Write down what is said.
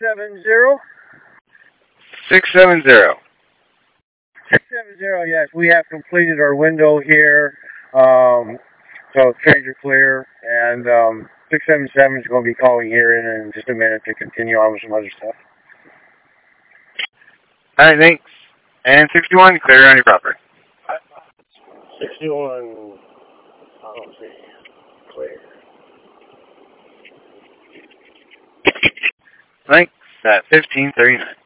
670. 670. 670, yes. We have completed our window here. So trains are clear. And 677 is going to be calling here in just a minute to continue on with some other stuff. All right, thanks. And 61, clear on your property. 61, let's see, clear. Thanks. At 1539.